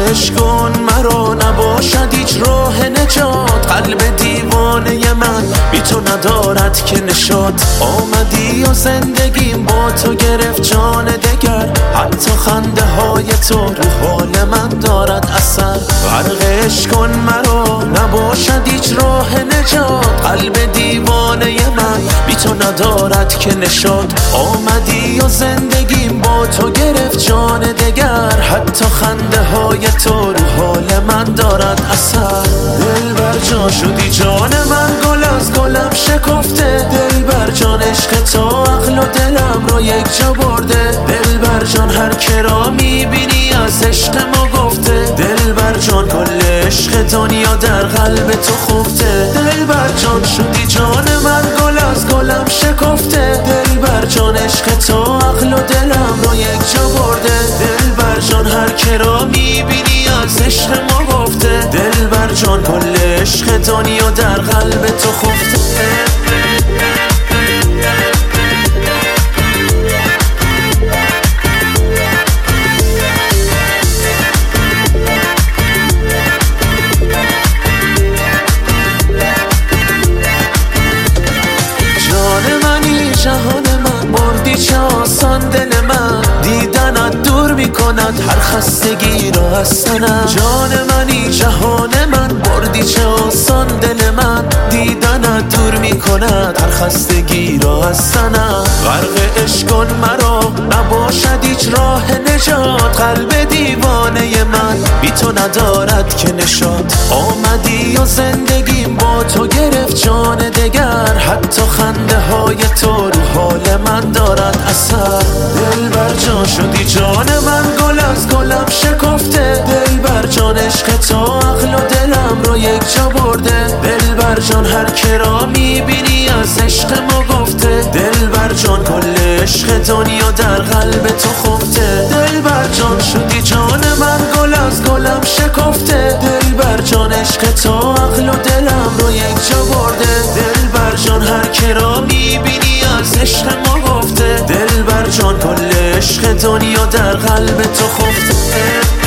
غرقش کن مرا، نباشد هیچ راه نجات. قلب دیوانه من بی تو ندارد که نشات. آمدی و زندگیم با تو گرفت جان دگر، حتی خنده های تو رو حال من دارد اثر. غرقش کن مرا، نباشد هیچ راه نجات. قلب دیوانه من بی تو ندارد که نشات. آمدی و زندگیم با تو گرفت جان دگر، حتی خنده های تو رو حال من دارد اثر. دل بر جان شدی جان من، گل از گلم شکفته. دل بر جان عشق تو عقل و دلم رو یک جا برده. دل بر جان هر که را میبینی از عشق ما گفته. دل بر جان کل عشق دنیا در قلب تو خفته. دل بر جان شدی جان من، گل از گلم شکفته. دل بر جان عشق تو عقل و دلم رو یک جا برده. دل بر جان هر که را میبینی از عشق ما گفته. دل بر جان کل عشق دنیا در قلب تو خفته. جهان من بردی چه آسان دل من، دیدنت دور میکند هر خستگی را از تنم. جان منی جهان من بردی چه آسان دل من، دیدنت دور میکند هر خستگی را از تنم. غرق عشق کن مرا، نباشد هیچ راه نجات. قلب دیوانه من بی تو ندارد که نشات. آمدی و زندگیم با تو گرفت جان دگر، حتی خنده های تو رو حال من دارد اثر. دل بر جان شدی جان من، گل از گلم شکفته. دل بر جان عشق تو عقل و دلم رو یک جا برده. دل بر جان هر که را میبینی از عشق ما گفته. دل بر جان کل عشق دنیا در قلب تو خفته. دل بر جان شدی جان من، گل از گلم شکفته. دل بر جان عشق تو عقل و دلم رو یک جا برده. دل بر جان هر که را میبینی از عشق ما گفته. دل بر جان کل عشق دنیا در قلب تو خفته.